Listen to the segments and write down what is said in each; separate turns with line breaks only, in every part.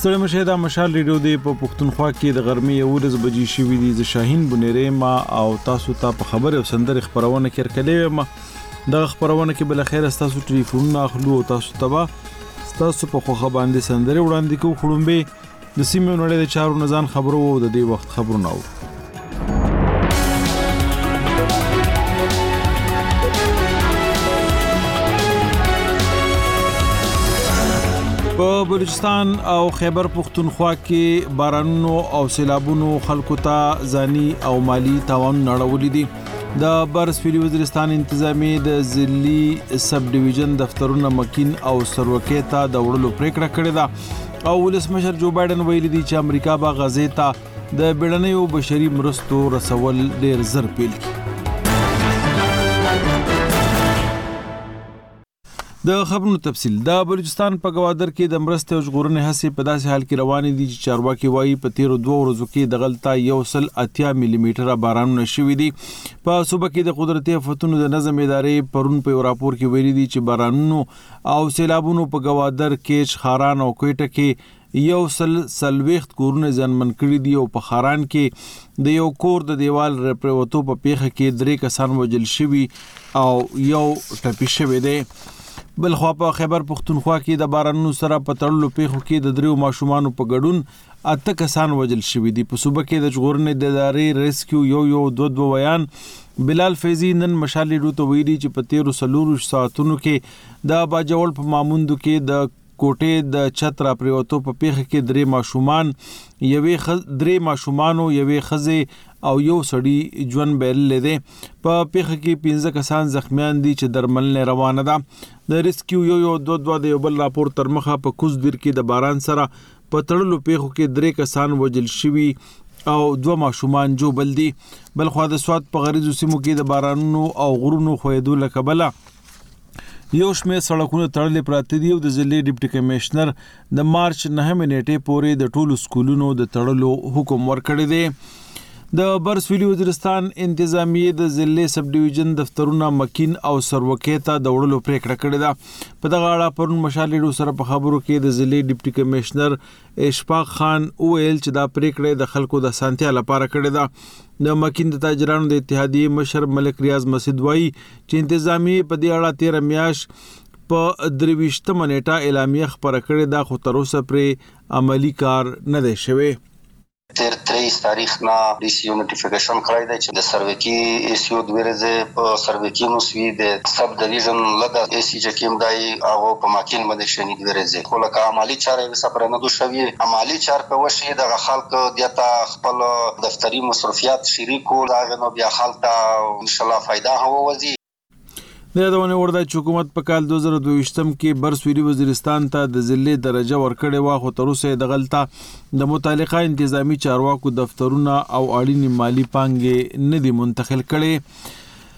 ستړي مشه دا مشال ریډیو دی په پښتونخوا کې د غرمې 11 بجې شوې دي. ز شاهین بنيري ما او تاسو ته په خبره او سندره خبرونه کړکلې ما د خبرونه کې بل خیر تاسو ټلیفون اخلو او تاسو ته تاسو په خوخه باندې سندره وړاندې کوو. خړومبه د سیمې نړۍ د چارو نزان خبرو او د دې وخت خبرونه او په بلوچستان او خیبر پختونخوا کې بارانونو او سیلابونو خلکو ته ځاني او مالی تاوان نړولې دي. د برسپیلي وزیرستان انتظامی د ضلعي سب ډیویژن دفترونو مکین او سروکې ته د وړلو پریکړه کړې ده او ولسمشر جو بایدن ویلي دی چې امریکا به غزې ته د بیړنیو بشري مرستو رسول ډیر زر پیل کړي. د خبرونو تفصیل د بلوچستان په گوادر کې د مرستې او ژغورنې هڅې په داسې حال کې روانې دي چې چارواکي وایي په تیرو 2 ورځو کې د غلطه 180 ملي میټره بارانونه شوي دي. په صوبه کې د قدرتي آفتونو د نظم ادارې پرون په راپور کې ویلي دي چې بارانونو او سیلابونو په گوادر کې خاران او کوټه کې 140 کورونه ځنمن کړي دي او په خاران کې د یو کور د دیوال رپروتو په پیخه کې 3 کسان وژل شوي او یو ټپي شوی دی. بل خو په خیبر پختونخوا کې د بارانونو سره په تړلو پیښو کې د 3 ماشومان په ګډون 8 کسان وژل شوي دي. په صوبه کې د ژغورنې د ادارې ریسکیو یو 2 بیان بلال فیضی نن مشالي ډوته ویلي چې په 13 ساعتونو کې د باجوړ په ماموندو کې د کوټې د چترا پریوتو په پیښه کې 3 ماشومان یوې ماشومانو یوې خزه او یو سړی ژوند بیل لیدي. په پیښه کې 15 کسان زخمیان دي چې درملنه روانه ده. د ریسکیو یو 2 د یو بل راپور تر مخه په کوزدیر کې د باران سره په تړلو پیښو کې 3 کسان وژل شوي او 2 ماشومان جوبل دي. بل خو د سواد په غریزو سیمو کې د بارانونو او غرونو خویدو لکبله یو شمېر سړکونه تړلې پراته دي او د ضلع ډیپټي کمشنر د مارچ 9 نیټې پورې د ټولو سکولونو د تړلو حکم ورکړی دی. د برسپیلي وزیرستان انتظامی د ضلع سب ډیویژن دفترونو مکین او سروکې ته د وړلو پریکړه کړې ده. په دغه اړه پرون مشالي سره په خبرو کې د ضلع ډیپټي کمشنر اشفاق خان ویل چې دا پریکړه د خلکو د سانتیا لپاره کړې ده. د مکین د تاجرانو د اتحادیې مشر ملک ریاض مسعود وایي چې انتظامی په دې اړه 13 میاش په 23 نیټه اعلامیه خبره کړې ده خو تر اوسه پر عملی کار نه دی شوی.
تر 23 تاریخ نه ریسیو نوټیفیکیشن کړی دی چې د سروکی ایسیو د ورځې په سروکی مسوي د سب ډیویژن لدا ایسی چې کوم دی او په ماکین باندې شنی د ورځې خو لکه عملی چارې وسپره نه دوشوي عملی چار په وشي د خلک دیتا خپل دفتری مصرفيات شریکو داغه نو بیا خلک ان شاء الله فائدہ هووزي.
د دونه ورده حکومت په کال 2022 کې برسپیلي وزیرستان ته د ضلع درجه ورکړې و خو تر اوسه د غلطه د متعلقه انتظامی چارواکو دفترونه او اړینی مالی پانګې نه دي منتقل کړي.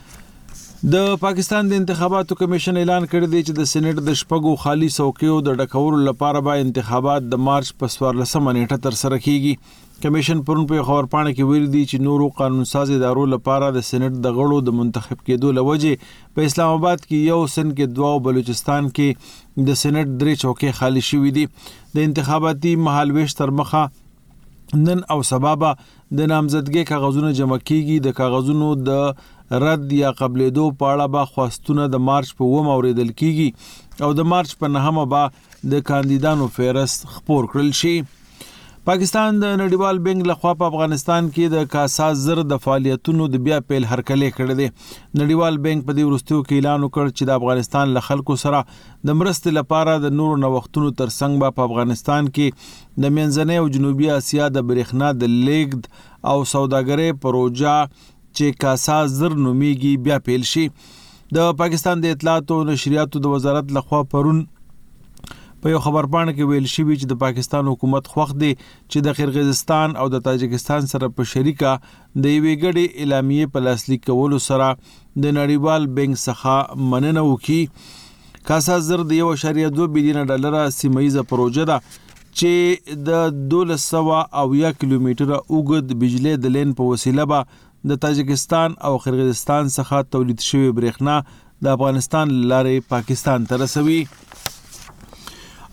د پاکستان د انتخاباتو کمیشن اعلان کړی دی چې د سېنات د شپږو خالی څوکیو د ډکولو لپاره به انتخابات د مارچ په 14 نیټه تر سره کیږي. کمیشن پرون په خبرپاڼه کې ویلي دی چې نورو قانون ساز ادارو لپاره د سېنات د غړو د منتخب کېدو لوجه په اسلام آباد کې یو سن کې 2 بلوچستان کې د سېنات 3 چوکۍ خالی شوې دي. د انتخاباتي مهالويش تر مخه نن او سبا د نامزدګۍ کاغذونه جمع کیږي. د کاغذونو د رد یا قبلېدو په اړه به خواستونه د مارچ په 9 اوریدل کیږي او د مارچ په 9 به د کاندیدانو فهرست خپور کړل شي. پاکستان د نړیوال بانک لخوا په افغانستان کې د کاسا زر د فعالیتونو د بیا پیل هرکلې کړې دي. نړیوال بانک په دې وروستیو کې اعلان وکړ چې د افغانستان له خلکو سره د مرستې لپاره د نورو نوښتونو ترڅنګ به په افغانستان کې د منځنۍ او جنوبي اسیا د برېښنا د لیږد او سوداګرۍ پروژه چې کاسا زر نومیږي بیا پیل شي. د پاکستان د اطلاعات او نشریاتو د وزارت لخوا پرون په یو خبرپاڼه کې ویل شوی چې د پاکستان حکومت خوښ دی چې د قرغیزستان او د تاجکستان سره په شریکه د یوې ګډې اعلامیې په لاسلیک کولو سره د نړیوال بانک څخه مننه وکړي. کاسا زر د 1.2 بلین ډالر سیمایي پروژه ده چې د 1200 کیلومتره اوږد بجلی د لین په وسیله به د تاجکستان او قرغیزستان څخه تولید شوی برېښنا د افغانستان لارې پاکستان ته رسوي.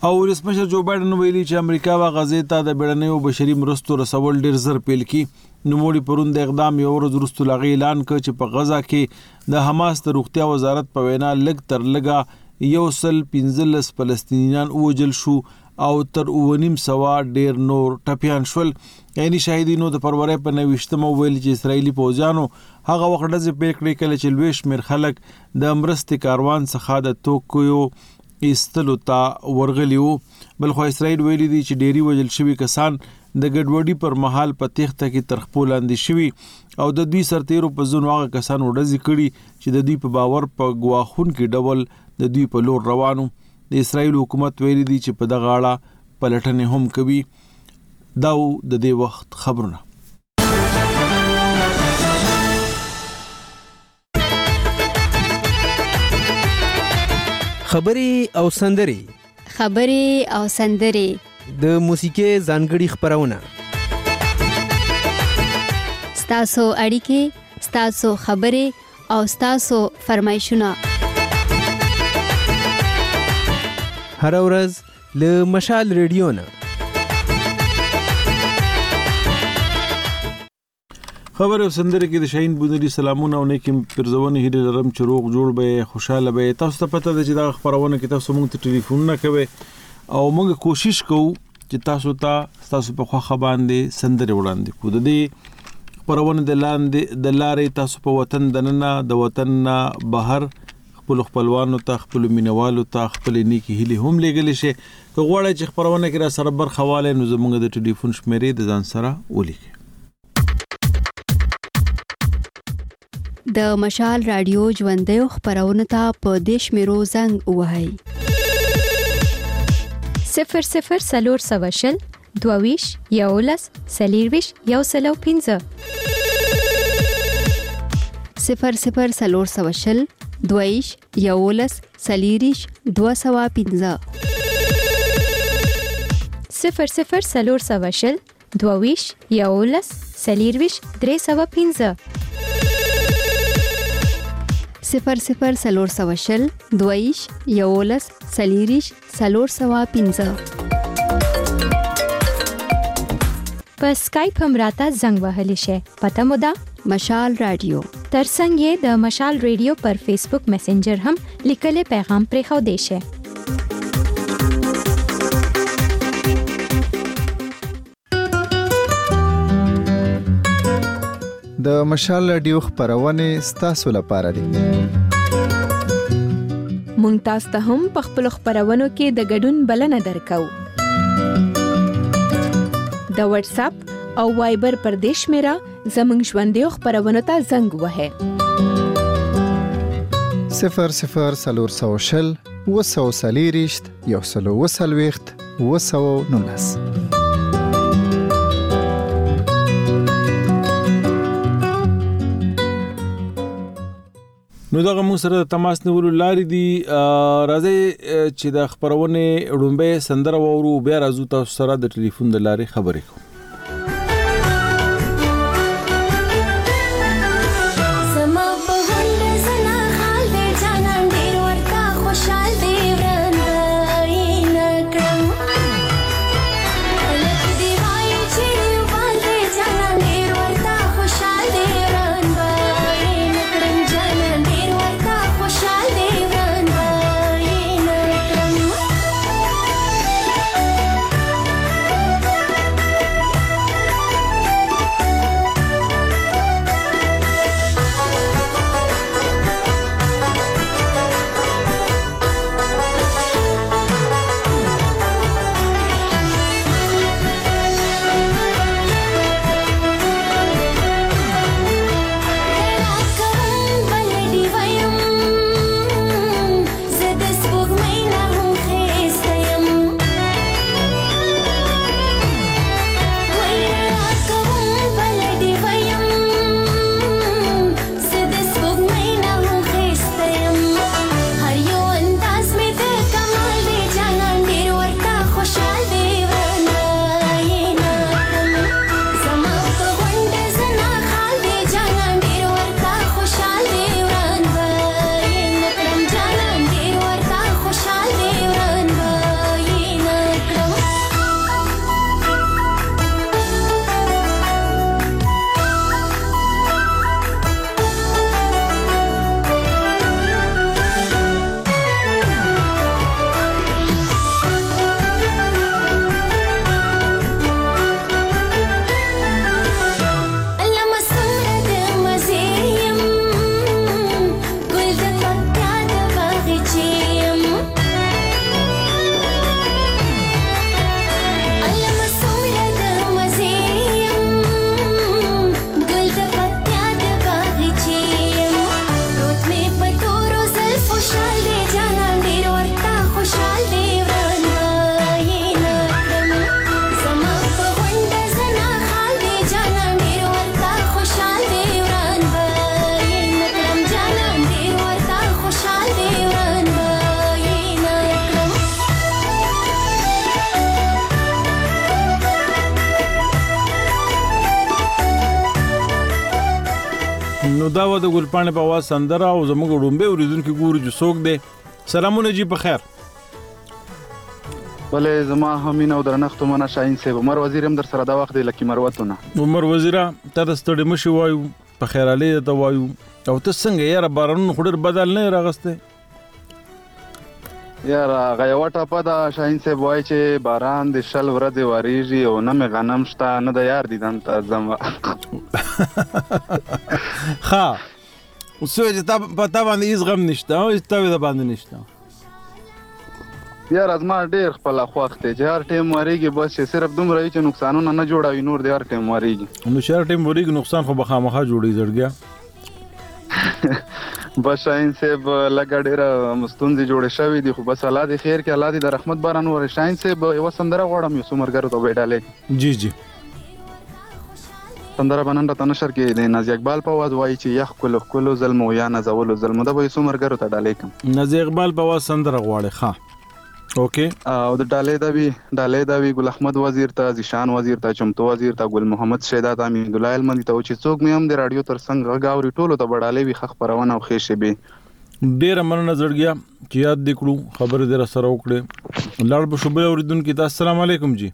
او ولسمشر جو بایدن ویلي چې امریکا وا غزې ته د بیړنیو بشري مرستو رسول ډیر زر پیل کی. نوموړي پرون د اقدام یو ورځ وروسته لغې اعلان کړ چې په غزا کې د حماس د روغتیا وزارت په وینا لږ تر لږه 115 فلسطینیان وژل شو او تر 9.5 ډیر نور ټپیان شول. یعنی شاهدینو د فروری په 29مه ویل چې اسرایلی پوځیانو هغه وخت د پیکړې کله چې لوي شمیر خلک د مرستې کاروان څخه د توکیو ایستلو ته ورغلیو. بلخو اسرائیل ویلي دي چې ډيري وژل شوي کسان د ګډوډي پر مهال په تخته کې تر خپل لاندې شوي او د دوی سرتیرو په ځون واغه کسان وډزي کړي چې د دوی په باور په غواخون کې ډول د دوی په لور روانو. د اسرائیل حکومت ویلي دي چې په دغه اړه پلټنې هم کوي. دا د دې وخت خبرونه.
خبري او سندري د موسیقي ځانګړي خبرونه.
ستاسو اړیکې، ستاسو خبري او ستاسو فرمایشونه
هر ورځ له مشال ریډیو نه.
خبر او سندره کې د شاهین بونری سلامونه او نیکم پرزونه هیله لرم چې روغ جوړ به خوشاله به. تاسو ته پته ده چې دا خبرونه کې تاسو موږ ته ټلیفون نه کوي او موږ کوشش کوو چې تاسو په خوخه باندې سندره وړاندې کوو. د دې خبرونه د لارې تاسو په وطن دننه د وطن نه بهر خپل خپلوانو ته خپل مینوالو ته خپل نیکی هیله هم لګل شي. که غواړئ چې خبرونه کې را سره برخواله نو زموږ د ټلیفون شمیرې د ځان سره ولیکئ.
د مشال رادیو ژوندۍ خبرونه ته په دیش میرو زنګ وهاي
00 22 یولس سلیرویش یو سلو 15
00 22 یولس سلیریش 215
00 22 یولس سلیرویش 315
00 22 یولس سلیریش 315.
په سکایپ هم راته زنګ وهلی شي. پته مو ده
مشال رادیو.
ترڅنګ یې د مشال رادیو پر فیسبوک میسنجر هم لیکلي پیغام پرې خو دی شي.
د مشال رادیو خبرونه ستاسو لپاره دي.
مونږ تاسو ته هم په خپل خبرونو کې د ګډون بلنه درکو. د واتس اپ او وایبر پر دیش میرا زمنګ ژوندۍ خبرونه ته زنګ وهه
00 وسوسلیریشت یو سلو وسلويخت وسو نونس.
نو دغه موږ سره تماس نیولو لارې دي. راځي چې د خبرونه وړاندې سندره وورو بیا راځو تاسو سره د ټلیفون د لارې خبرې کوو. نو دا و د ګلپاڼې په आवाज سندره او زموږ ډومبه اوریدونکو ګوري چې څوک دی. سلامونه جی په خیر.
بلې زما همین او درنښت منه شاهین صاحب عمر وزیر هم در سره دا وخت دی لکه مروتونه.
عمر وزیره ته د ستړي مشي وایو په خیر علي ته وایو او ته څنګه یاره بارانونو خو ډېر بدل نه راغسته؟
یاره هغه یوه ټاپه ده شاهین صاحب وایي چې باران د شل ورځې وریږي او نه مې غنم شته نه د یار دیدن ته ځم.
ښه اوس وایي چې په تا باندې هېڅ غم نشته او هېڅ تاوې د باندې نشته.
یاره زما ډېر خپله خوښ دی چې هر ټایم ورېږي بس چې صرف دومره وي چې نقصانونه نه جوړوي نور دی هر ټایم ورېږي.
نو چې هر ټایم ورېږي نقصان خو به خامخا جوړوي زړګیا.
بس شاهین صاحب لږه ډېره ستونزې جوړې شوي دي خو بس الله دې خیر کړي الله دې د رحمت باران ووري. شاهین صاحب یوه سندره غواړم یو څو ملګرو ته به ډالۍ.
جی جی
سندره به نن راته نشر کې د نازي اقبال په آواز وایي چې یخ ښکلو ښکلو ظلمو یا نازولو ظلمو دا به یو څو ملګرو ته ډالۍ کړم.
نازي اقبال په آواز سندره غواړي. ښه اوکې.
او د ډالۍ دا وی ګل احمد وزیر ته زیشان وزیر ته چمتو وزیر ته ګل محمد شیدا ته امین الله المندي ته چې څوک مې هم د رادیو تر څنګ غاوري ټولو ته ډالۍ وی خخ پرونه او خېشه به
ډېر مننه زړګیا چې یاد دې کړو خبرې در سره وکړې. لاړ به شوبه اوریدونکو ته السلام علیکم جی.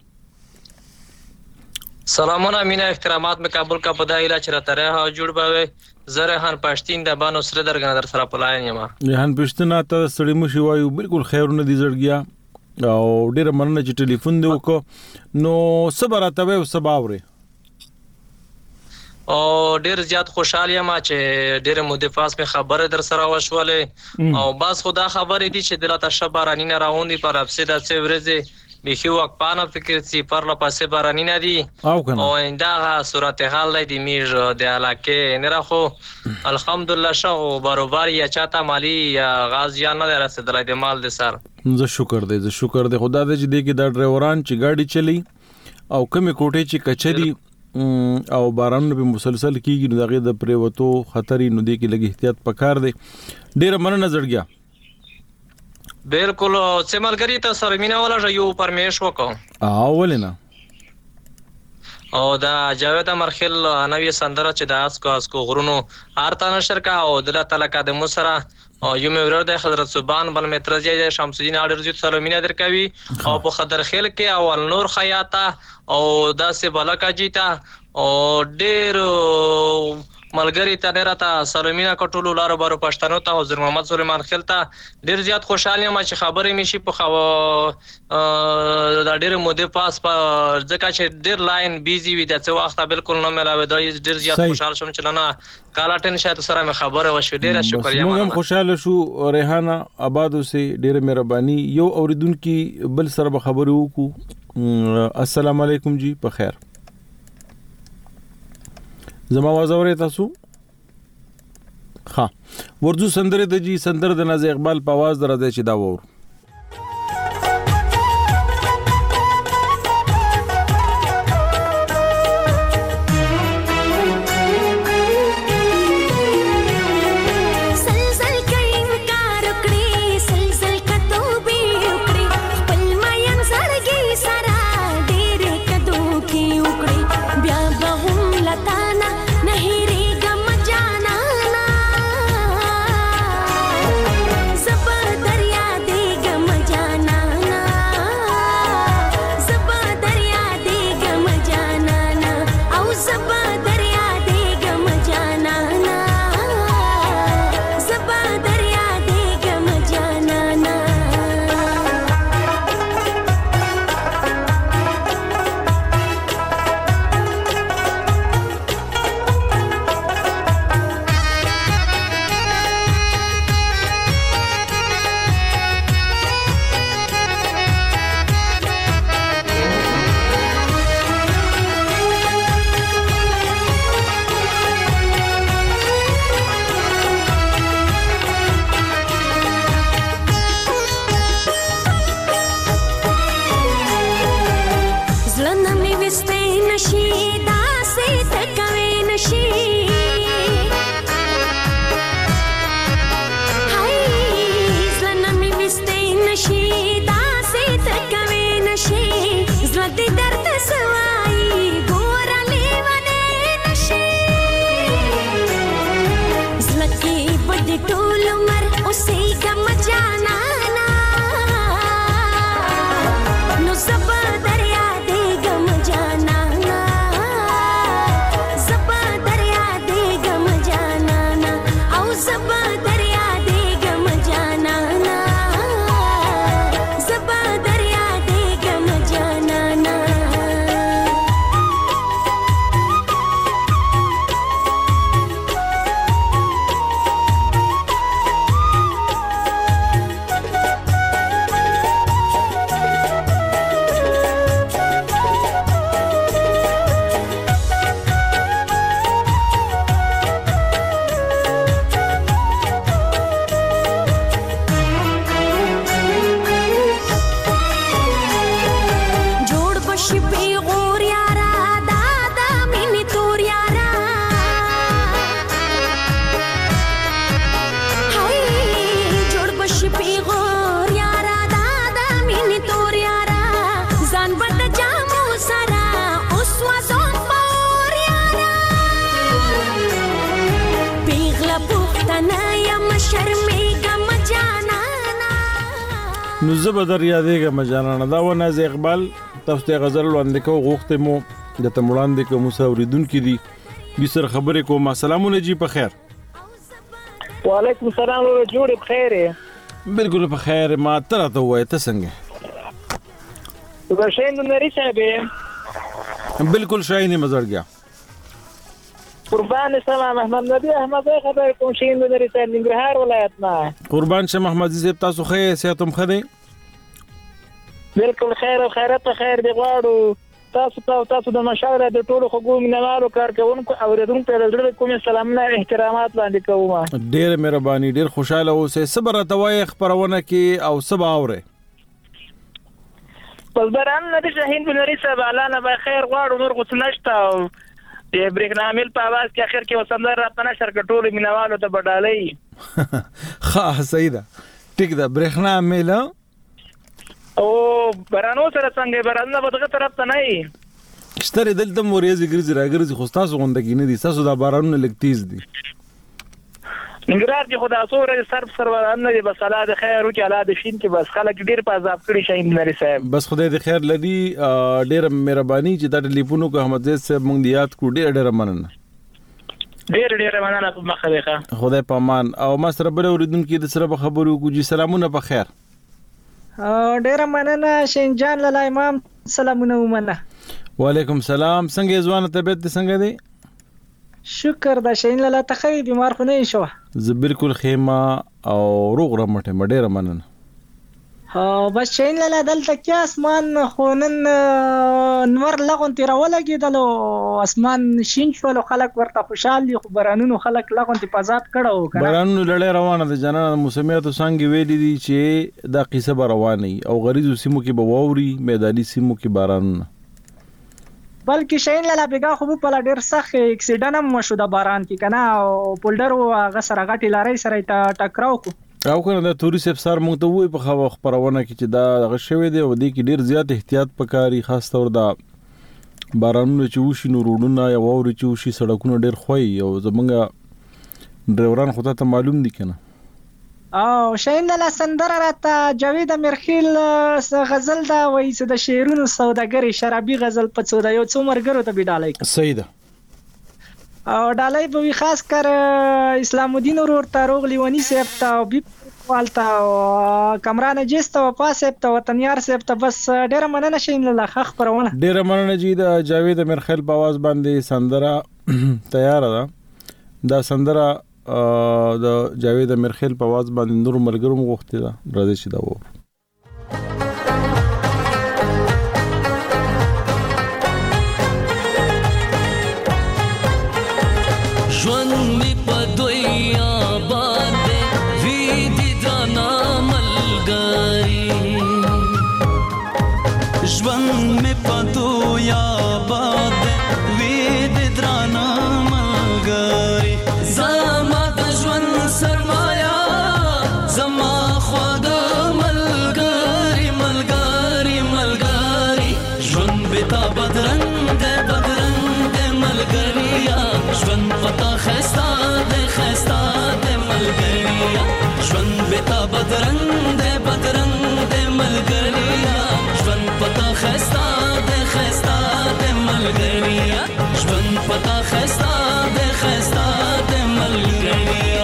سلامونه مینا احترامات میں کابل کا پدایلا چرته راه جوړ باوي زرهان پښتین د بانو سره درګنه در سره پلاین یم.
جهان پښتنه ته سړی مشي وایو بالکل خیرونه دي زړګیا او ډېر مننه چې ټلیفون دی وکړو. نو صبر راته وې صباوري
او ډېر زیات خوشاله یم چې ډېر مودې پاس په خبره در سره وشولې او بس خدا خبرې دي چې دلته شبارانی نه راوندي پر افسه د څورځي بخي وقپانه فکر سی پر لا پاسه بارانی نه دي او انده صورتحال دی میج د علاقه نه راخو الحمدلله شو برابر یا چاته مالی یا غازیان نه رسیدلای د مال د سر.
زه شکر دی خدا دې چې دې کې د ډرایوران چې ګاډي چلی او کمی کوټې چې کچري او باران په مسلسل کیږي نو دغه د پریوتو خطرې نو دې کې لګي احتیاط پکار دی. ډېر مننه زړګیا.
بالکل سملګری ته سره مینا ولا یو پرمیش وکاو
اولنا
او دا جاوید امرخیل نوې سندره چې د اسکو غرونو ارته نشر کا او د تعالی قدم سره او یو مې ورته حضرت سبحان بل مترزی شمس الدین اړرزی سره مینا درکوي او په خضر خیل کې اول نور خیاطه او داسې بلکا جیتا او ډېر ملګری ته نه راته سلمینا کټولو لار بارو پښتنو ته حضرت محمد سليمان خیل ته ډېر زیات خوشاله یم چې خبرې مې شي په دا ډېر مودې پاس په ځکه چې ډېر لاین بیزی وي د څه وخت بالکل نه ملاوي دا ډېر زیات خوشاله شوم چې نه کالاټن شاید سره مې خبره وشو. ډېر شکریا.
موږ هم خوشاله شو. ریحانه آبادو سي ډېر مهرباني. یو اوریدونکو بل سره به خبرې وکړو. السلام علیکم جی په خیر. زما आवाज اورئ تاسو؟ ها ورځو سندره د جی سندره د نازي اقبال په आवाज درځي چې دا وور.
दरिया दे کنه یم شرمېږم جانانا
نو زه به در یادېږم جانانه. دا و ناز اقبال تاسو ته غزل وړاندې کوو، غوښتې مو درته وړاندې کوم. موږ اورېدونکي دي دوی سره خبرې کوم. سلامونه جی، په خیر؟
وعلیکم السلام ورو جوړ بخیر.
بالکل په خیر. ما ته راته ووایه ته څنګه؟
زه شاهین نوري صاحب یم.
بالکل شاهین مزړ گیا.
قربان سما محمد نبی احمد خبر کوم شاهین نوري صاحب ننګرهار ولایت نه.
قربان شه محمد صاحب، تاسو ښه صحت هم ښه دی؟
بالکل خیر او خیرت خیر دی غواړو. تاسو د مشاوره د ټولو خو مینوالو کارکونکو اوریدونکو ته د کومې سلامونه احترامات وړاندې کوم.
ډېر مهرباني، ډېر خوشاله اوسئ. صبر راته خبرونه کې او صبر اورئ.
پس بران نبی شاهین نوري صاحب اعلان به خیر غواړو، نور غوښ نشته. او د برېښنامل په आवाज کې اخر کې وسندر راپنه شرکت ټولو مینوالو ته بدالۍ.
ها صحیح ده، ټیک ده. برېښنامل
او برانو سره څنګه برانه په دغه طرف ته نه ای
ستاره دلته موريزي ګرځي راګرځي، خو تاسو غونډه کې نه دي. تاسو دا بارانونه لګتیز دي.
نګرار کې خدا سره سروران نه بس الله د خیر او کې الله د شین کې بس خلک ډیر په عذاب کړی شاهین نوري صاحب.
بس خدای د خیر لدی. ډیر مهرباني چې دا ټلیفون کو احمد زید صاحب مونږ دی یاد کو. ډیر مننه. ډیر مننه په مخه. خدای په امان. او ما سره بل اوریدونکو د سره خبرو کو. جی سلامونه په خیر.
ډیر مننه شین جان لاله امام، سلامونه ومنه.
وعلیکم سلام. څنګه ځوان طبيعت څنګه دی؟
شکر د شین لاله تخې بیمار خو نه شو.
زه بالکل خیمه او روغ رمټه ډیر مننه.
بس شین لاله دلته کې اسمان خونن نور لغون تیر ولګیدل، اسمان شین شول، خلک ورته خوشاله دي. خو برانونو خلک لغون تی پزاد کړه.
برانونو لړۍ روانه ده جنانه. موسمیات څنګه ویلي دي چې دا قصه روانه او غریزو سیمو کې به ووري، میداني سیمو کې بارانونه.
بلکې شین لاله بیګه خو په ډیر سخت اکسیډنټ هم شو د باران کې کنه، او پولډر او هغه سره غټي لارې سره ټکراو کو. او
کنه د توري سفسار مونږ ته وای په خبرونه کې چې دا غشوي دی او د کې ډیر زیات احتیاط پکاري، خاص تور دا بارانونه چې وشي نو روډونه یا ووري چې وشي سړکونه ډیر خوي. او زمونږ ډرایوران خو ته معلوم دي کنه.
او شاین لاله سندره راته جاوید امیرخیل غزل دا وایي چې د شعرونو سوداګری شرابي غزل په څودا یو څو مرګرو ته بډالای.
صحیح ده.
او ډالای به خاص کر اسلام الدین ورور تاروغ لیونی صاحب ته او بي والتا او کمران جست او پاسه ته وطنيار صاحب ته بس ډیر مننه شین لاله خبرونه.
ډیر مننه جی. د جاوید امیرخیل په आवाज باندې سندره تیار ده. دا سندره د جاوید امیرخیل په आवाज باندې نور ملګرو غوښتي ده. راځي چې دا وو
ژوند می په دویا باندې وی دي درنا ملګری، ژوند می په دویا باندې وی دي درنا ملګری. زما د ژوند سرمایا زما خود ملګری ملګری ملګری، ژوند به تا بدرنګ ده بدرنګ ده ملګریا، ژوند پتا خستا ده خستا ده ملګریا، ژوند به تا بدرنګ ده بدرنګ ده ملګریا، ژوند پتا خستا ده خستا ده ملګریا، ژوند پتا خستا ده خستا ده ملګریا.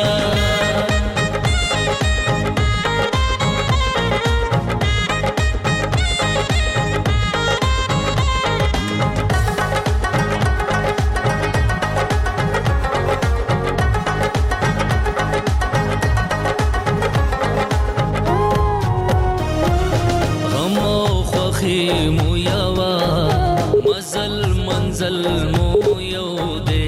مو یوا مزل منزل مو یو دے،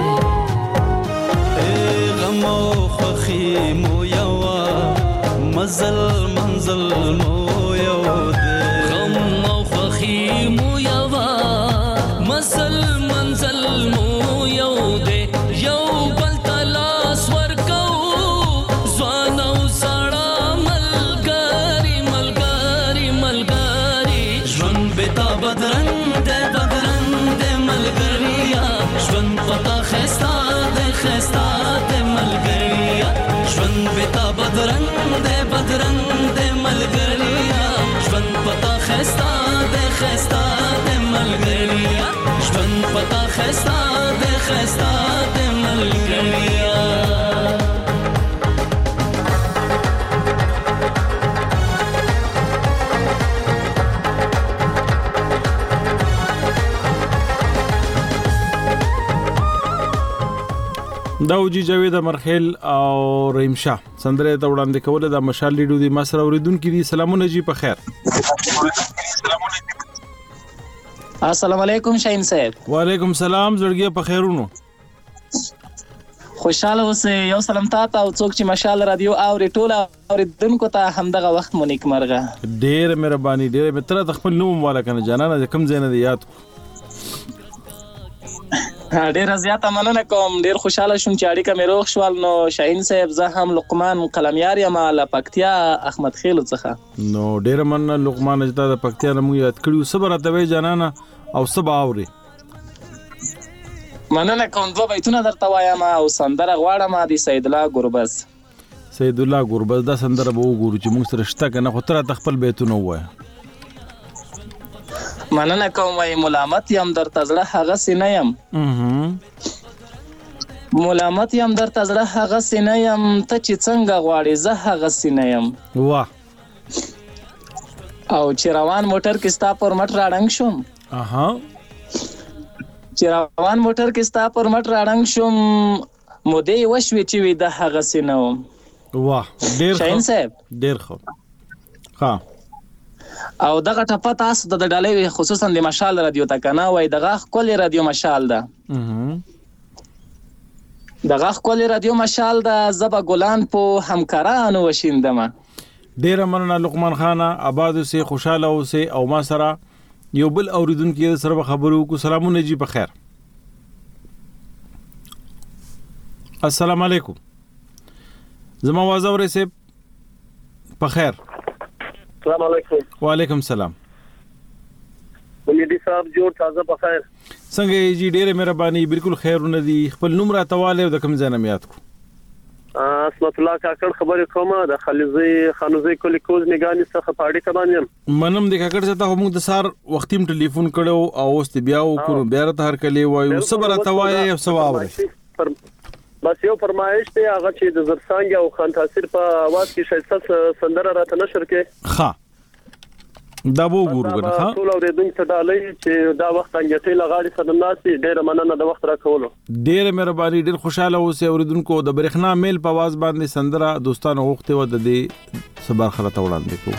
غم او خوخی مو یوا مزل منزل مو یو دے، غم او خوخی مو یوا مزل منزل مو یو دے، یو بل تلاس ورکو ځوان او سړا ملګری ملګری ملګری، ژوند به تا بدرنګ ده بدرنګ ده ملګریا، ژوند پتا خستا ده خستا ده ملګریا، خستا د ملګریا
داوجی جاوید مرخیل او رحیم شاه سندره ته وړاندې کوله د مشال لیډو دی مسر اوریدونکو دي سلامونه جی په خیر
السلام علیکم شاهین صاحب
وعلیکم السلام زړګي په خیرونو
خوشاله اوسئ یو سلام تاسو او څوک چې مشال رادیو اوري ټول اوریدونکو ته همدغه وخت مو نیک مرغه
ډېر مهرباني ډېر متره د خپل نوم والا کنه جانانه کم زینه دی یاد
ډیر زیاته مننه کوم ډیر خوشاله شوم چې اړیکه مې روغ شول نو شاهین صاحب زه هم لقمان قلمیار یم له پکتیا احمد خیلو څخه
نو ډیر مننه لقمان اجدا د پکتیا نمو یاد کړیو صبر اتوي جانانه او سبا اوري
مننه کوم دوه بیتونه درته وایم او سندره غواړم د سید الله ګوربز دا سندره به وګورو چې موږ سره شته کنه خو تر خپل بیتونه وای مننه کوم وای ملامت یم درته زړه هغه سینه یم ملامت یم درته زړه هغه سینه یم ته چې څنګه غواړې زه هغه سینه یم
واه
او چې روان موټر کې ستا پر مټ راړنګ شوم چې روان موټر کې ستا پر مټ راړنګ شوم مودې وشوې چې وې د هغه سینه وم
واه ډېر
شاهین صاحب
ډېر ښه ها
او دغه ټپه تاسو د ډالۍ خصوصا د مشال رادیو ته کنه وای دغه خپل رادیو مشال ده دغه خپل رادیو مشال ده زبا ګلان په همکارانو وشیندمه
ډیر مننه لقمان خانه آباد اوسې خوشاله اوسې او ما سره یو بل اوریدونکو سره خبرو کو سلامونه جی په خیر السلام علیکم زما आवाज اورئ په خیر
السلام علیکم
وعلیکم السلام
امیدي صاحب جوړ تازه په خیر
څنګه جی ډیره مهرباني بالکل خیرونه دي خپل نوم راتواله د کوم ځای نه یاد کو
اسمت الله کاکړ خبرې کومه د خانوزي کلی کوز نگانی څخه پاړی کبان یم
منم د کاکړ څخه هم د سار وختیم ټلیفون کړو او اوس بیا وکړو بیا ته هر کلی وایو صبر اتوای او ثواب
بس یو فرمایش دی هغه چې د زرسانګ او خان تاثیر په आवाज کې شایسته سندره راته نشر کې
ها دا وو ګورو
ها ټول اوریدونکو ته ډالۍ چې دا وخت انګټې لغاړي صدمناسي ډېر مننه د وخت راکولو
ډېر مهرباني ډېر خوشاله اوسئ اوریدونکو د برېښنا میل په आवाज باندې سندره دوستانو وخت و د دې صبر خلته وړاندې کو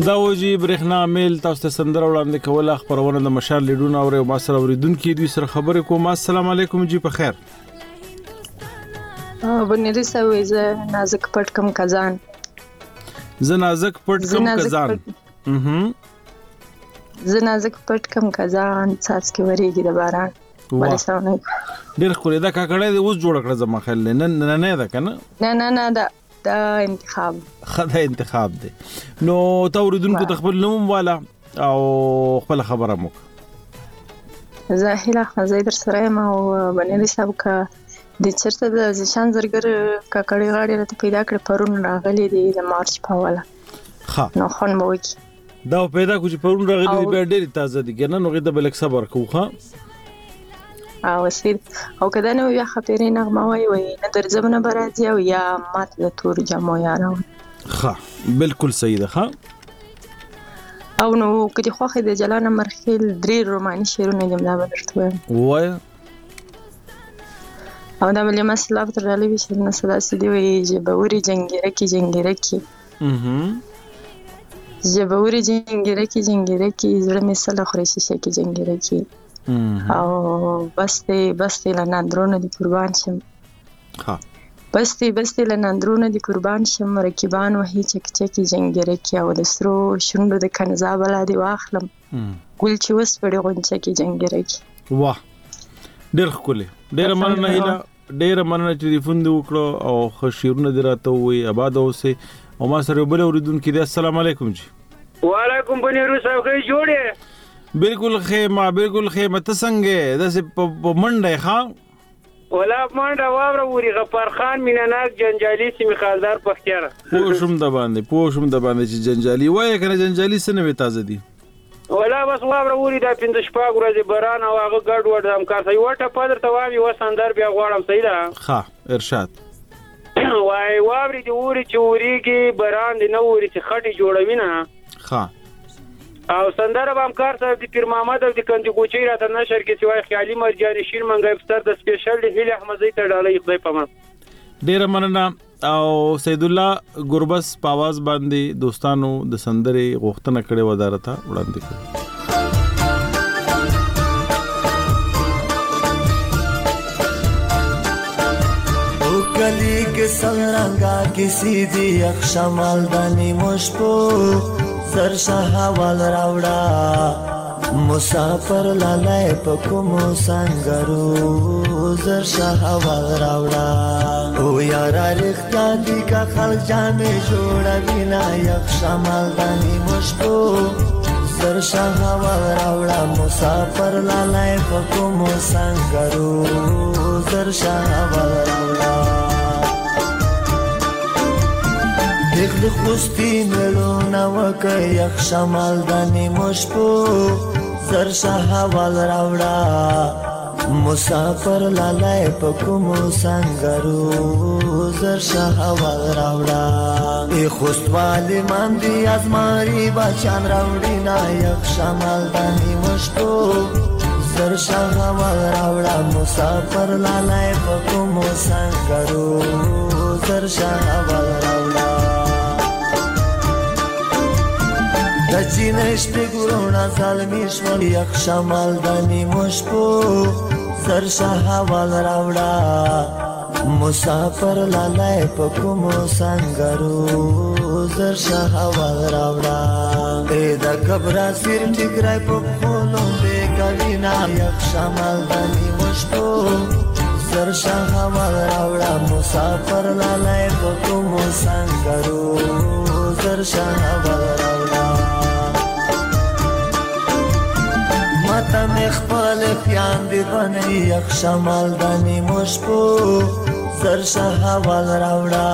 دا وجي برېښنا میل تاسو ته سندره وړاندې کوله خبرونه د مشال لیډون او ما سره اوریدونکو دوی سره خبرې کوم. السلام علیکم جی په خیر.
بنيري سوي زه نازک پټ کم کزان
زه نازک پټ کم کزان څاڅ کې وريږي د باران ولسونه ډېر خوري دا کاکړې د اوس جوړ کړه زما خل نه ده کنه
نه دا انتخاب
خدای انتخاب دی. نو توریدونکو تخبل نوم والا او خپل خبره مو
زاهله خزای در سره ما او بنيري صاحب کا د چرته د ځشان زرګر کاکړې غاړي راته پیدا کړ پرون راغلي دي د مارچ په والا
ها
نو خون مو کی
دا پیدا کو چې پرون راغلي دي به ډېر تازه دي کنه نو غته بلک صبر کوخه
او سید او کله نو یا خپرې نغمه وای نه درځمنه برازي او یا مات د تور جامو یارو
ها بالکل صحیح ده ها
او نو کدي خوخه د جلان مرخیل درې روماني شعرونه جمله بدرته
وای
او دا ملي مسله تر لوي شنه صدا سدي وي جبوري جنگيره کی جبوري جنگيره کی زړه می سره خوري شي کی جنگيره کی او بسته لناندرونه دي قربان شم
ها
بسته لناندرونه دي قربان شم رکیبان وهي چکی جنگيره کی او د سرو شوندو د کنزا بلا دي واخلم ګل چې وس پړې غونچه کی جنگيره کی
واه ډېر خولي ډېر مننه چې فون دی وکړو او خشيرونه دراته وي آباد اوسه او ما سره بل اوریدونکو دي. السلام علیکم جی.
وعلیکم بنيرو صاحب خې جوړه
بالکل خیمه ته څنګه داسې په منډه ښا
ولا منډه واوره وری غفار خان میناناک جنجالي سیمه خالدار پختیار
پوښوم د باندې چې جنجالي وای کنه جنجالي سنوي تازه دي
ولا بس واوره وری دا 15 شپږ ورځې باران او هغه ګډ وډ هم کار کوي وټه پادر ته وامي وساندار بیا غواړم صحیح ده
ښه ارشاد
وای واوري دی وری چې وریږي باران دی نو وری چې خټي جوړوي نه
ښه
او سندره بام کار صاحب د پیر محمد او د کندي کوچي راته نشر کې سوای خیالي مرجاني شیر منګي افسر د سپیشل د هیله احمدزي ته ډالۍ خدای پمن
ډیر مننه او سید الله ګربس پاواز باندې دوستانو د سندره غوښتنه کړې ودارته وړاندې کړ.
او کلی کې څنګه کسی دی اخشمال دانی مشپو سر شاهوال راوړه مسافر لالای پکومو سنگرو زر شاهوال راوړه او یارا رښتیا دي کا خلک جامې جوړوي نه یک شمال دانی مشکو زر شاهوال راوړه مسافر لالای پکومو سنگرو زر شاهوال راوړه دغه خوستي ملونه وکي یک شمال دانی مشپو زر شاهوال راوړه مسافر لالای پکومو سنگرو زر شاهوال راوړه ای خوستوالی من دی از ماری بچان راوړي نه یک شمال دانی مشپو زر شاهوال راوړه مسافر لالای پکومو سنگرو زر شاهوال راوړه دچینش بگرونا ظالمیش ولی یک شمال دانی مشپو زر شاهوال راوړه مسافر لالای پکومو سنگرو زر شاهوال راوړه ای دا کبرا سیر ټیګرای په خولو به کوینا یک شمال دانی مشپو زر شاهوال راوړه مسافر لالای پکومو سنگرو زر شاهوال راوړه ماتا مخبال خیان دی بنی یک شمال دانی مشپو زر شاهوال راوړه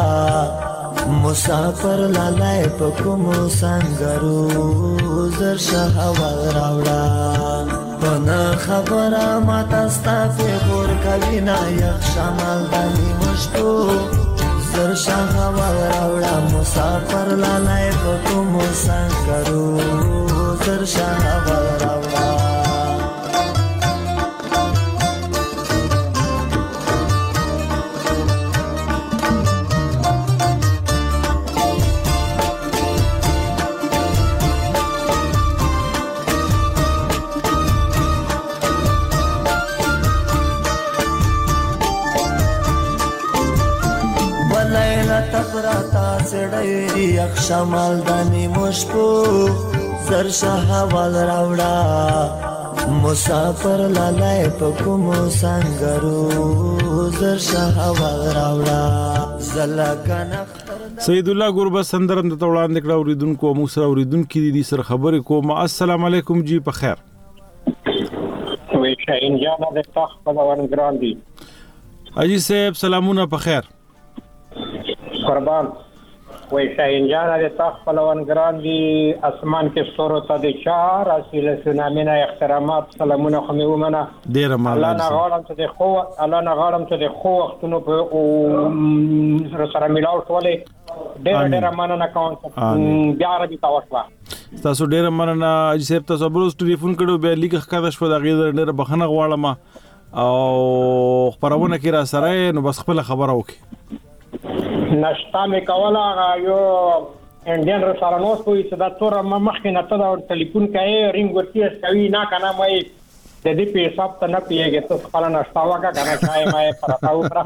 مسافر لالای پکومو سنگرو زر شاهوال راوړه بنا خبره ماتا ستا پیغور کوي نه یک شمال دانی مشپو زر شاهوال راوړه مسافر لالای پکومو سنگرو زر شاهوال راوړه تپراتا سړی یخ شمال دانی مشپو زرشه حوال راوړه مسافر لالای په کومو سنگرو زرشه حوال راوړه زلګنه
سید الله ګوربه سندرم د وړاندې کړه اوریدونکو موږ سره اوریدونکو دي سره خبرې کوم. السلام علیکم جی په خیر.
وی شاهین جان د تخ په ورن ګران دي
اجي صاحب سلامونه په خیر.
قربان وی شاهین جان د تخ په ورن ګران دي اسمان کې ستورو ته د چار اصل سنامینه احترامات سلامونه خو مې ومنه
ډیر مال
الله نه غواړم ته د خو وختونو په سره ملاو شولې ډیر مننه کوم بیا عربي تاسو
تاسو ډیر مننه اجي صاحب تاسو بروز ټلیفون کړو به لیک ښکارا شو د غیر ډیر بخنه غواړم او خبرونه کې را سره نو بس خپل خبره وکي
نشتا مې کوله یو انډین رسالانوس کوي چې دا تور مخکې نه ته دا ټلیفون کوي رینګ ورتي کوي نه کنه مې د دې په حساب ته نه پیږي ته خپل نشتا وکړه کنه چای مې پرتاو کړه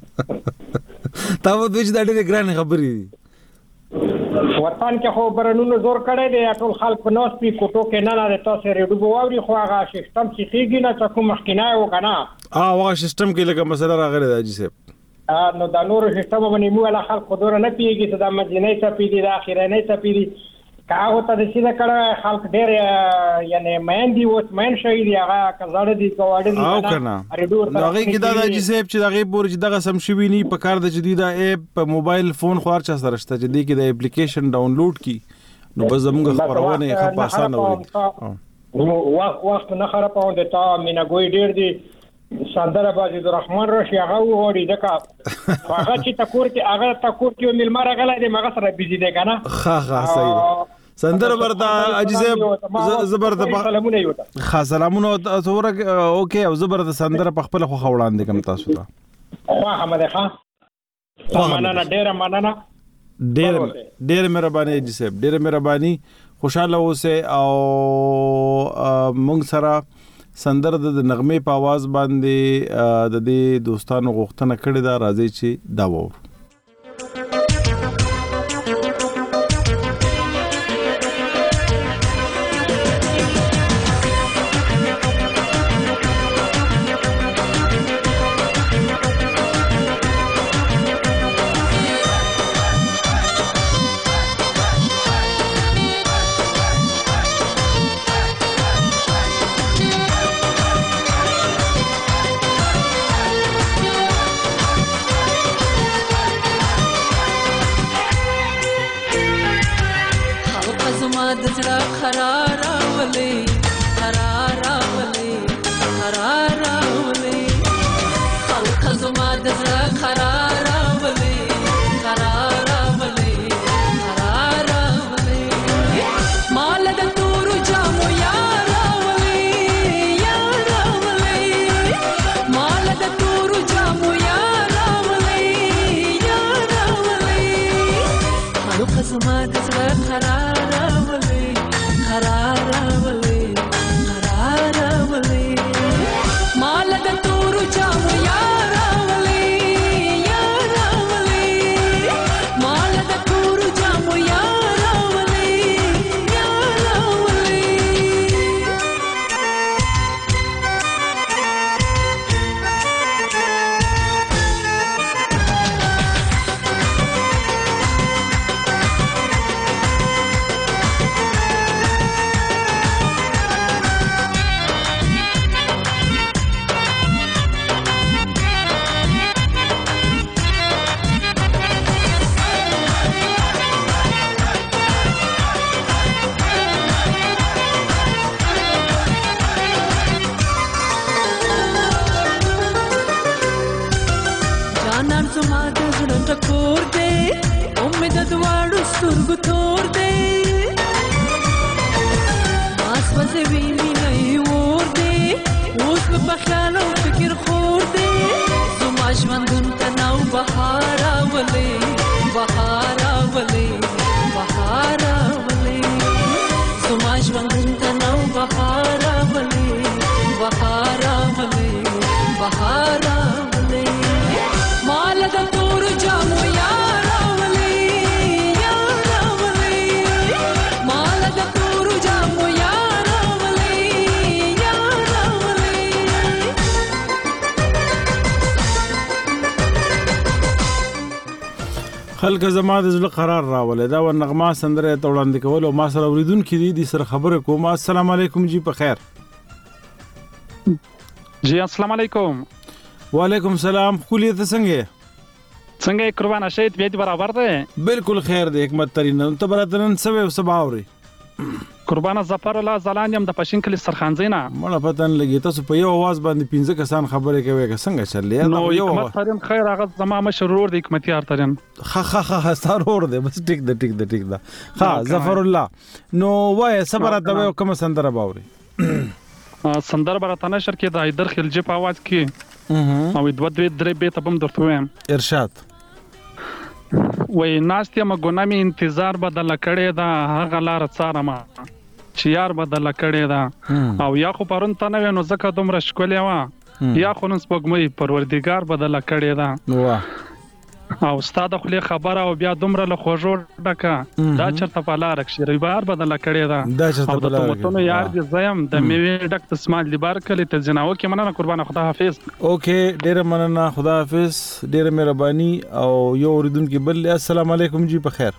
تا و دوی دا ډېر ګران خبرې دي
وطن کې خو برنونو زور کړی دی ټول خلک په ناس پی کوټو کې نه لري تاسو ریډو بووري خو هغه سیستم چې کیږي نه چې کوم مخکینه و کنه
هغه سیستم کې لکه مسله راغلی دی اجي صاحب
نو دا نور سیستم باندې مو له خلک خودره نه پیږي چې دا مدینه ته پیږي دا اخیرانه ته پیږي کاغه ته د سیده کړه خلک ډېر یعنی مهندي و مهن شي دی هغه کزړه دي کوړه دي
او کنه نو هغه کې دا د اجي صاحب چې دغه پور چې دغه سم شوی نه په کار د جديده اپ په موبایل فون خو هر چا سره شته چې دی کې د اپلیکیشن ډاونلوډ کی نو بس زموږ خبرونه خپ آسان وي
نو وخت نه خرابو د تا مینا ګوي ډېر دي صدر بازی الرحمن رشي هغه وړي دکا هغه چې تکور کې ملمر غلا دي مغه سره بيزي دي کنه
ها صحیح سندر بردا اجي صاحب زبرد
سلامونه یو
خاص سلامونه اوکې او زبرد سندر په خپل خو وړاندې کوم تاسو ته
حمد خان مننه
ډېر مهرباني اجي صاحب ډېر مهرباني خوشاله اوسه او مونږ سره سندر د نغمه په आवाज باندې د دې دوستانو غوښتنه کړې ده راځي چې دا وور
بهار راولې مال د تور جامو یار
خلک زما د زړه قرار راولې دا و نغمه سندره ته وړاندې کول او ما سره اوریدونکو دي سره خبره کوم. السلام علیکم جی په خیر.
جی السلام علیکم.
وعلیکم السلام. خولې ته
څنګه قربان شهید بیت برابر ده؟
بالکل خیر ده حکمت ترين ته براتن سبه سباوري
قربان ظفر الله زلانیم د پښین کلی سرخانزینا
مړه پتن لګی تاسو په یو आवाज باندې 15 کسان خبرې کوي که څنګه چلې
نو حکمت ترين خیر هغه زما مشرور د حکمت یار ترين
خا ضرور ده بس ټیک ده ها ظفر الله نو وای صبر ته کوم سندره باوري
سندره براتن نشر کې د ایدر خلجی په आवाज کې او د دوه درې به تبم درته وایم
ارشاد
وای ناستیا مګونه می انتظار بدل کړي دا هغه لار څارما چې یار بدل کړي دا او یا خو پرون ته نو زکه دومره شکولې وا یا خو نن سپګمې پروردګار بدل کړي دا
واه
او استاد خو خبره او بیا دومره له خوجو ډکا دا چرته په لار کې ریبار بدل کړي دا او د تومتونو یار دې زیم د میوه ډک تسمال لبار کلی ته جناو کې مننه قربان خدا حافظ.
اوکې ډیر مننه خدا حافظ ډیر مهرباني او یو اوریدونکو بل السلام علیکم جی په خیر.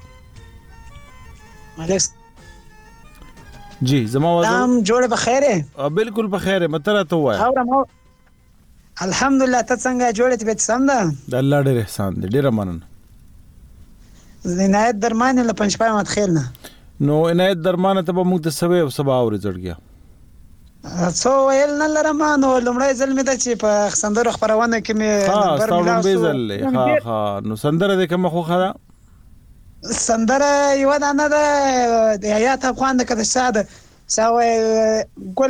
جی زما
تام جوړ په خیره
بالکل په خیره متره ته وای
الحمدلله ته څنګه جوړې ته سم ده
د الله ډېر احسان دی ډېر مننه.
عنایت درمان له پنځپای مت خیر نه
نو عنایت درمان ته به موږ ته سبا او سبا اوري ځړګیا
څو ویل نه لرم نو لمړی ځل مې د چې په سندرو خبرونه کې مې
نمبر ملاسو ها نو سندره د کوم خو خدا
سندره یو دانه د حیات افغان د کده ساده ساوي ګل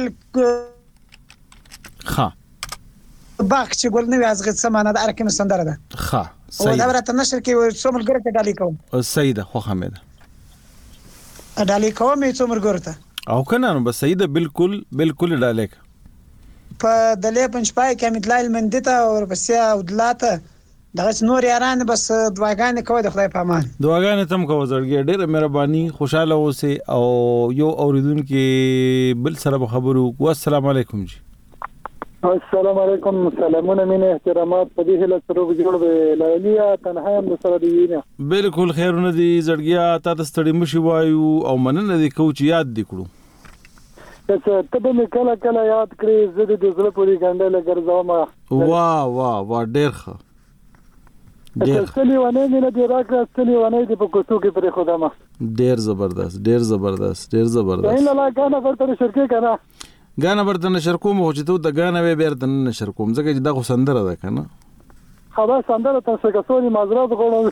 ها
باغ چې ګل نه وازغه سمانه د ارکه سندره ده
ها
صحیح او دا برته نشر کې څومره ګرته ډالي کوم
سیده خو حمید
ډالي کوم څومره ګرته
او کنه نو بس سیده بالکل ډالک
په دلې پنځپای کې امدلایل مندته او پسې او دلاته دغه نور یاران بس دعاګانې کوي د خدای په امان
دعاګانې تم کوو زړګي ډېر مهرباني خوشاله اوسه او یو اوریدونکو بل سره خبرو والسلام علیکم جی.
السلام علیکم سلامونه مینه احترامات په دې هله سره جوړ به لالیا تنها هم سره دی نه
بالکل خیرونه دي زړګیا تاسو ستړي مشي وایو او مننه دي کوچ یاد دي کړو
ته به کله یاد کړې زه د زړه پوری ګنډل ګرځوم
واه ډېر ښه
سلی ونه نه دی راکړه سلی ونه دی په کوڅو کې پر خدامه
ډېر زبردست ان لا
غانا ورته شرکې کنه
غانا ورته نشر کوم او چې ته د غانا به بیرته نشر کوم ځکه چې دا خو سندره ده کنه
خبر سندره تاسو کسونی معذرت غواړم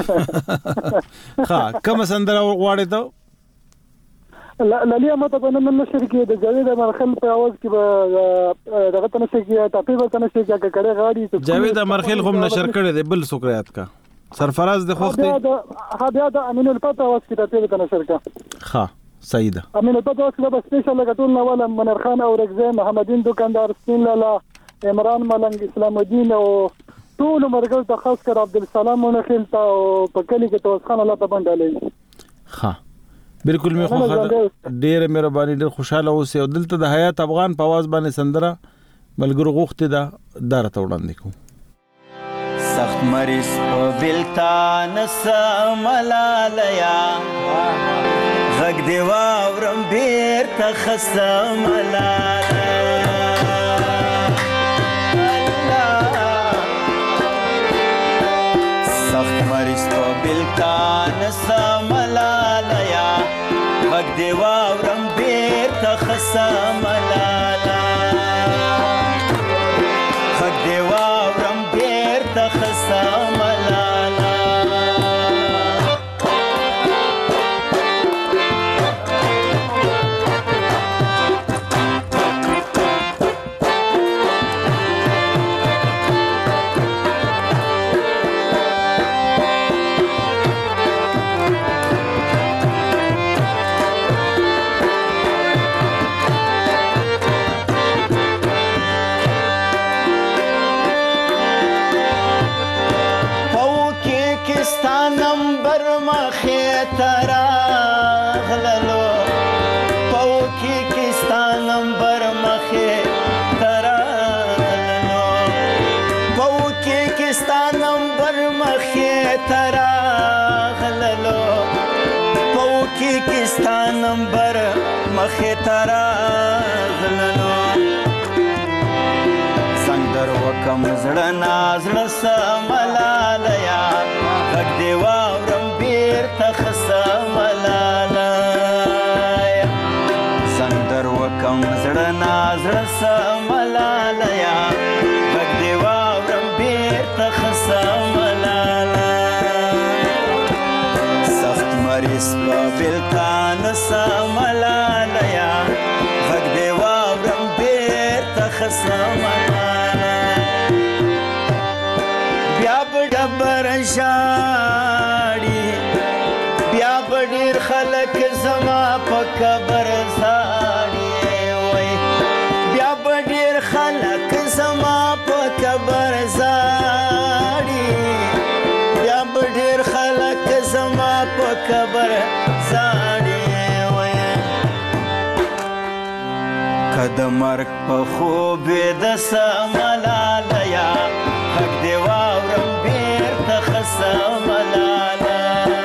ها کوم سندره غواړې ته
لالیا ماته په نن نشر کې د جاوید مرخل په आवाज کې دغه تنه کې ټاپي ورته نشي کې کړه غاړي
جاوید مرخل هم نشر کړي دی بل سوکریات کا سرفراز د خوخته
بیا د امین الفتح आवाज کې ټاپي ورته نشر کا
ها سیده
امین الفتح اوس د سپیشل لګټول نو ولا منر خان او رغزه محمدین دکاندار سپین لالا عمران ملنګ اسلام الدین او ټول مرګل ته خاص کر عبد السلام منخل ته په کلی کې توسخان الله ته باندې
ها بالکل می خو ډېر مهرباني ډېر خوشاله اوسه او دلته د حیات افغان په आवाज باندې سندره ملګرو غوښته ده دارته وړاندې کو
سخت مریض په بلتان سملالیا غږ دی واورم بیرته خسملالا سخت مریض په بلتان سملالیا غږ دی واورم بیرته خسملالا غږ دی واورم بیرته خسملالا ترا خطرا غلنو سندر وکم زړه نازړه سملالیا غږ دی واورم بیرته خسملالیا سندر وکم زړه نازړه سملالیا غږ دی واورم بیرته خسملالیا سخت مریض په بلتان سملالیا غږ دی واورم بیرته خسملالیا ډبر شاړي بیا ډېر خلک زما په قبر زاړي وای بیا ډېر خلک زما په قبر زاړي بیا ډېر خلک زما په قبر زاړي وای کده مرګ په خوب د سملالیا حق دی واورم بیرته خسملالا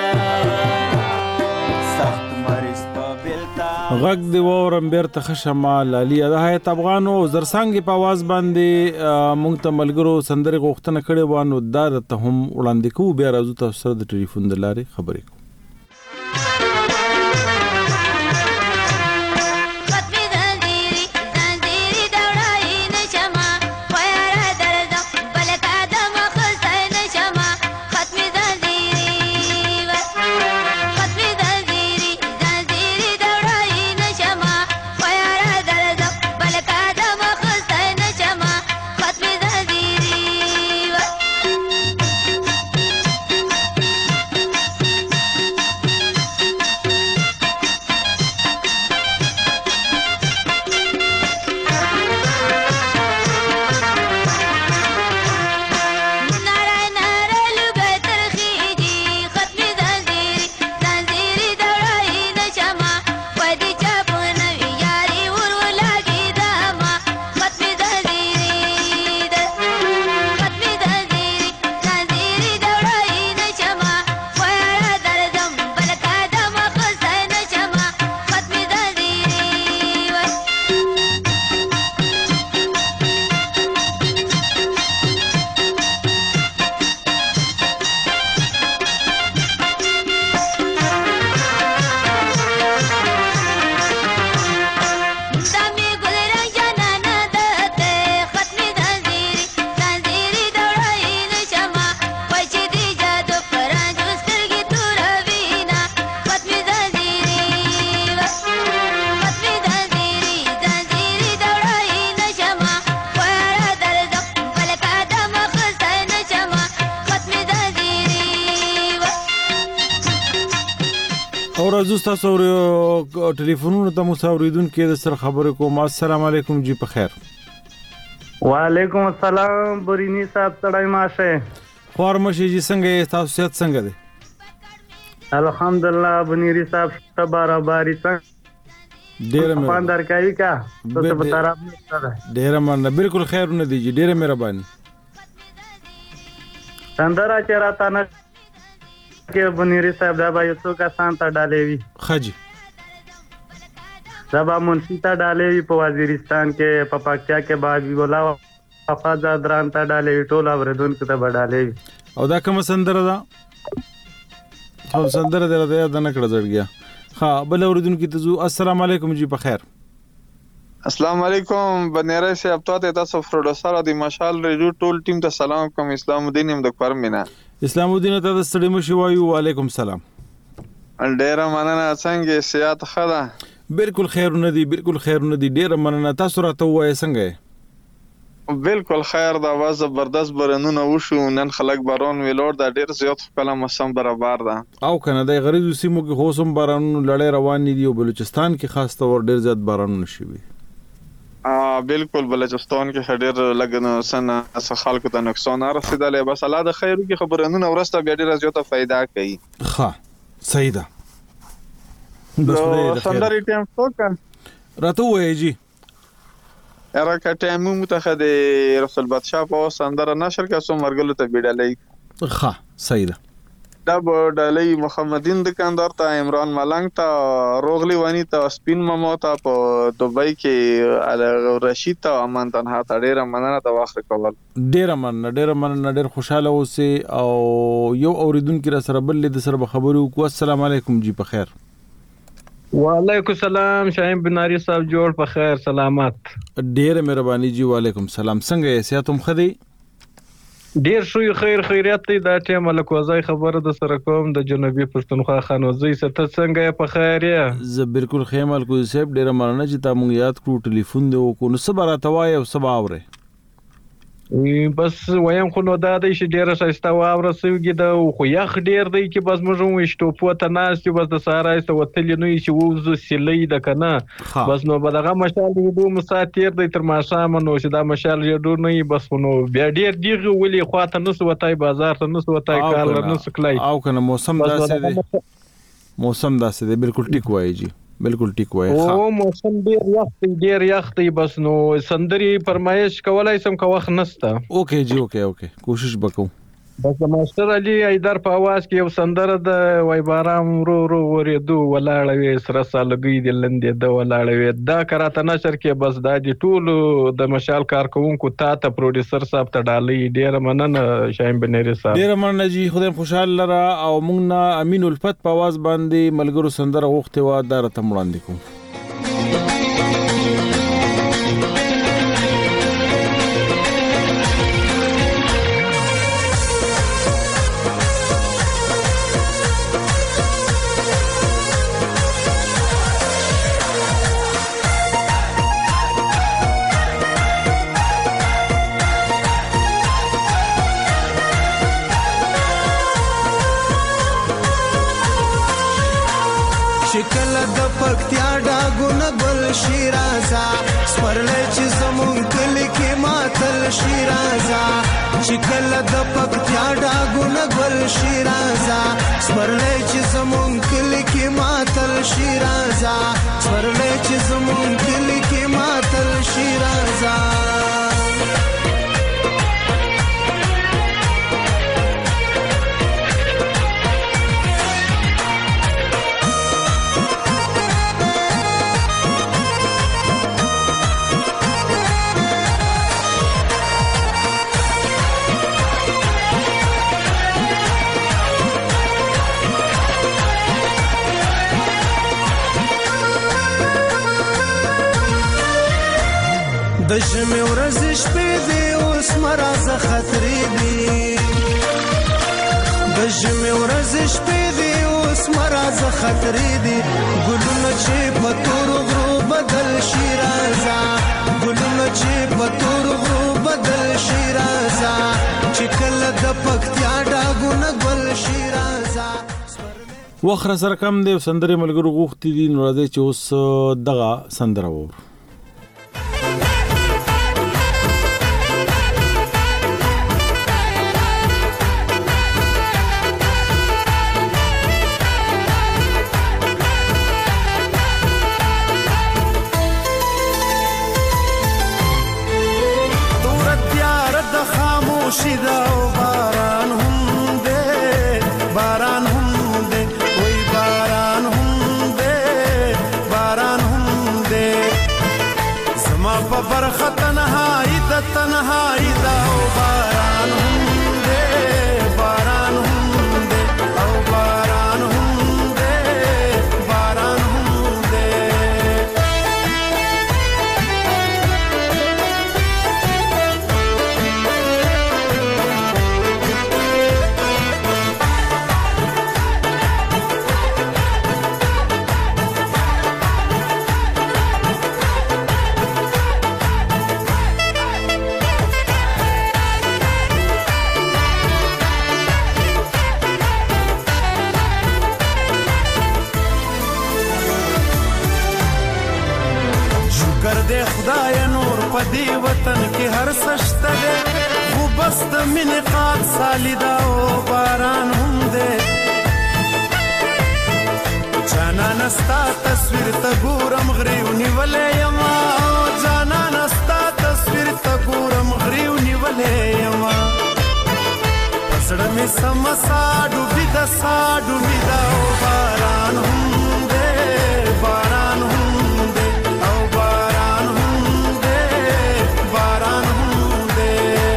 سخت مریض په بلتا
غږ دی واورم بیرته خشمالالي د حیات افغانو زرسنګ په आवाज باندې مونږ ته ملګرو سندري غوښتنه کړې وانه دا ته هم وړاندې کوو بیا راځو تاسو سره د ټلیفون د لارې خبرې کوو راځو تاسو ټلیفونونو ته مساوریدونکو د سره خبرې کوم السلام علیکم جی په خیر
وعلیکم السلام برینی صاحب تړای ماشه
خورمشي جی څنګه تاسو صحت څنګه دی
الحمدلله بنيري صاحب تبارا باري څنګه
ډیر
مهربان درکایي کا ته په طرف نه
ډیر مننه بالکل خیر نه دی جی ډیر مهرباني
سندرا چراته نه کې بنيري صاحب دا به یو څو کسان ته ډالې وي
خجي
دا به منشي ته ډالې وي په وزیرستان کې په پاکستان کې باغ ویولا افاظ دران ته ډالې وي ټول اوریدونکو ته به ډالې وي
او دا کوم سندره ده او سندره ده دا نه کړه ځړګیا ها بل اوریدونکو ته السلام علیکم جی په خیر
السلام علیکم بنيري صاحب تاسو پروډوسر د مشال ریډیو ټول ټیم ته سلام کوم اسلام الدین هم د پرمینا
اسلام الدین ته د ستړي مشي وایو وعلیکم سلام
ډیر مننه څنګه سیات خدا
بالکل خیر نه دی بالکل خیر نه دی ډیر مننه تاسو راته وای څنګه
بالکل خیر دا واز زبردست برنونه وشو نن خلک بارون ویلور دا ډیر زیات کلام موسم برابر ده
او کنه د غریب سیمو کې خوسم باران لړۍ روان دي او بلوچستان کې خاص تور ډیر زیات باران نشي وي
بالکل بلوچستان کې ډېر لګنه سن اس خلکو ته نقصان رسیدلی بس الله د خیر کی خبرونه ورسته بیا ډېر زیاته फायदा کوي
ها صحیح ده
بس سندري ټیم څوک
راته وایي جی
راکه ټیم متخد رسول بادشاہ په سندره نشر کا سو مرګلو ته بیډلې
ها صحیح ده
دا ډالۍ محمدین دکاندار ته، عمران ملنګ ته، روغلی ونی ته، سپین ماما ته په دوبۍ کې، رشید ته، امان تنها ته ډیره مننه د وخت کول.
ډیره مننه ډیر خوشاله اوسې او یو اوریدونکو را سره بل د سره خبرو کو. السلام علیکم جی په خیر.
وعلیکم السلام شاهین بناری صاحب، جوړ په خیر سلامت.
ډیره مهرباني جی. وعلیکم السلام. څنګه یې صحت هم خدي؟
ډیر شوی خیریت دی. دا ټیم لکوځای خبره د سره کوم د جنوبي پښتونخوا خانوزي ست څنګه په خیر یې؟
زه بالکل خیمل کو صاحب ډیر مننه چې تا مونږ یاد کړو. ټلیفون دی کو نو صبر اتوای او سبا اوره
بس وایم خو نو دا دی چې ډیره شایسته واوره سوګي دا خو یخ ډیر دی چې بس موږ مو شټو ته ناس چې بس د سارا است وتل نو چې ووز سلی د کنه بس نو بدغه مشال دی مساتیر دی تر ماشام نو چې دا مشال جوړ نه بس نو بیا ډیر دیغه ولي خواته نس وتای بازار ته نس وتای کال نس کلای
او کنه موسم داسې دی بالکل ټیک وای جی بالکل ټیک وای.
او موسم ډیر یخ دی بس نو سندري فرمایش کولای سم کو وخت نسته.
اوکے جی اوکے کوشش وکړو.
بس ماستر علي ایدر په आवाज کې یو سندره د وای بارام رو ورېدو ولاړوي سره سالګي د لندې د ولاړوي دا کراته نشر کې بس دا دي ټول د مشال کارکونکو ته پروډوسر صاحب ته ډالۍ ډیر مننه شاهین بنيري صاحب.
ډیر مننه جی خدای خوشاله لره او موږ نه امین الفت په आवाज باندې ملګرو سندره غوښته و دا راته وړاندې کوم.
شکل د پکتیا ډاګونه ګل شیرازا سپرلې چې زمون کلی کې ماتل شیرازا شکل د پکتیا ډاګونه ګل شیرازا سپرلې چې زمون کلی کې ماتل شیرازا سپرلې چې زمون کلی کې ماتل شیرازا د ژمي ورځې شپې دي اوس مرزه خطرې دي د ژمي ورځې شپې دي اوس مرزه خطرې دي ګلونه چې په تور غرو بدل شي رازا ګلونه چې په تور غرو بدل شي رازا چې کله د پکتیا ډاګونه ګل شي رازا
وخر سره کم دی سندري ملګرو غوښتي دي نو راځي چې اوس دغه سندره وو.
شیدا او باران هم دے باران هم دے وای باران هم دے باران هم دے زما په برخه تنهایی د تنهایی دا او باران هم دے باران هم دے او باران هم دے باران هم دے پدی وطن کې هر سشته ده خو بس د مینې قات سالیدا او باران هم ده جانا نستا تصویر ته ګورم غریو نیولې یما جانا نستا تصویر ته ګورم غریو نیولې یما پسړه مې سمسا ډوبې د ساډو میدا باران هم دې باران هم دې او باران هم دې باران هم دې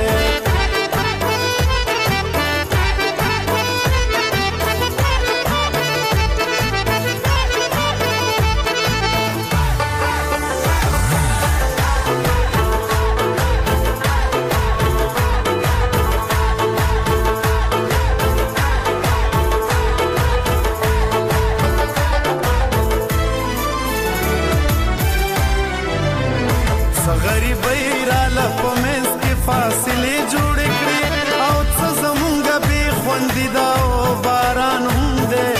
فاصله جوړ کړې او څه زمونږ به خوندې دا باران هم دې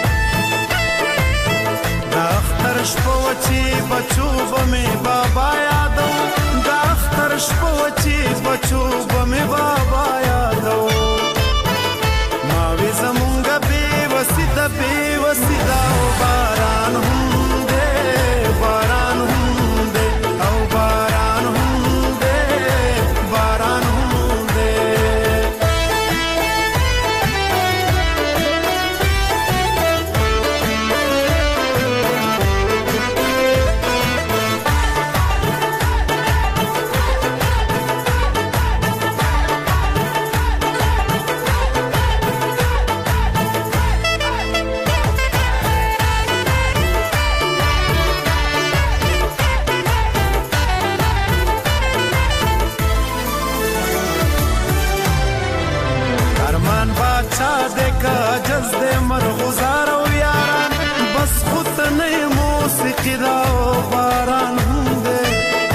دا اختر شپه وچی بچو بمې بابا یادو دا اختر شپه وچی بچو بمې بابا یادو ما وې زمونږ به وسیدا باران هم دې باران هم دې او باران هم مرغزار او یاران بس خود نه موسیقی دا باران هم دې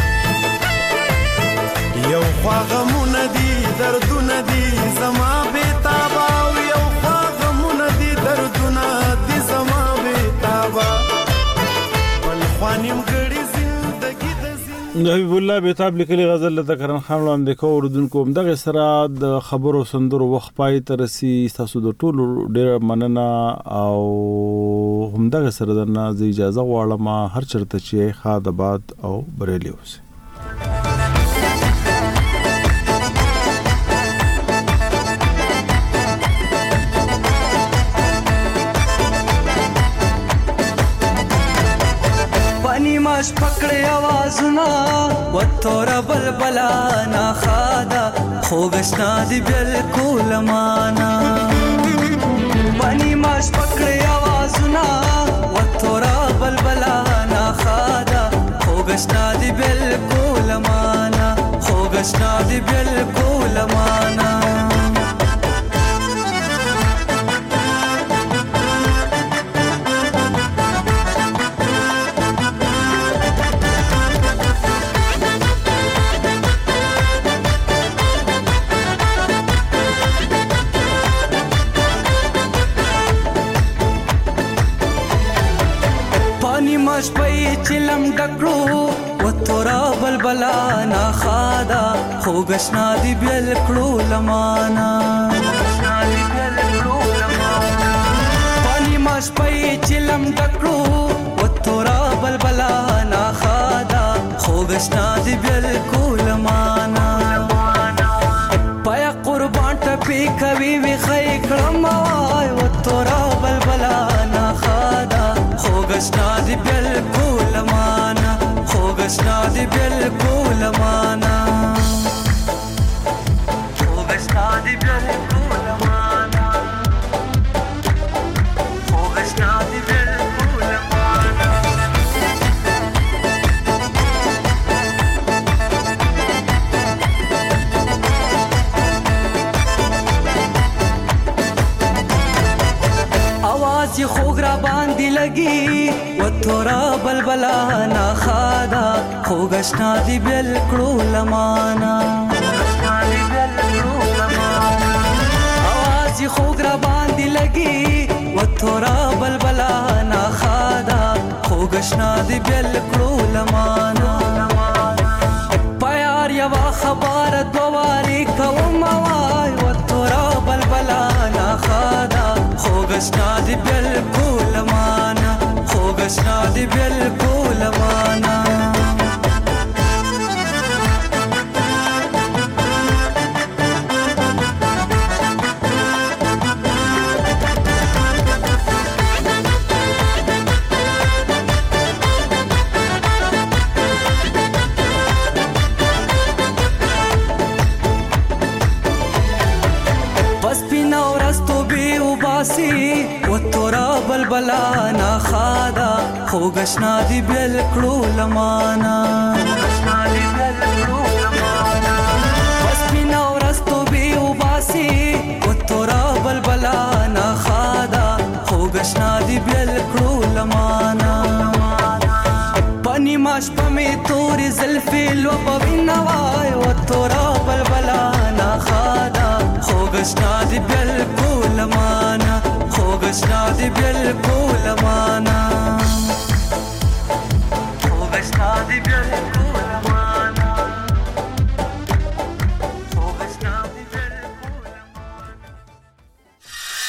یو خواغمونه دي دردونه دي زما بیتابا یو خواغمونه دي دردونه دي زما بیتابا بل خوانیم ګړي زندگی حبیب الله بیتاب لیکلي غزل له کرن خان وړاندې کوو اردوونکو همدغه سره د خبرو سندرو وخت پای ته رسي تاسو د ټولو ډېره مننه او همدغه سره درنه زه اجازه غواړم هر چېرته چې ښاد آباد او بریالي اوسئ
ماش پکړې आवाजونه وتور بلبلا نا خادا خوګشنا دی بالکل معنا پانی ماش پکړې आवाजونه وتور بلبلا نا خادا خوګشنا دی بالکل معنا خوګشنا دی بالکل معنا مش پي چلم ډکړو وتورا بلبلا نا خادا خوګشنا دی بل کړو لمانا پانی مش پي چلم ډکړو وتورا بلبلا نا خادا خوګشنا دی بل کول مانا پیا قربان ټپي کوي وی خې کړم وای وتورا بلبلا نا خادا خوګشنا دی بالکل معنا خوګشنا دی بالکل معنا خوګشنا دی بالکل معنا خوګشنا دی بالکل معنا आवाज خوګ را باندې لګي وتورا بلبلا نا خادا خوګشنا دی بالکل لمانا आवाज خوګ را باندې لګي وتورا بلبلا نا خادا خوګشنا دی بالکل لمانا پیار یوا خبر دواري کوم وای وتورا بلبلا نا خادا خوګشنا دی بالکل معنا خوګشنا دی بالکل معنا وباسي وتورا بلبلا نا خادا خوغشنا دی بیل کړو لمانا خوغشنا دی بیل کړو لمانا بس بنا ورستو بي وباسي وتورا بلبلا نا خادا خوغشنا دی بیل کړو لمانا پنی ماش پمي توري زلفي لو بوينوای وتورا بلبلا نا خادا خوغشنا دی بیل کړو لمانا خوغشنا دی بیل کړو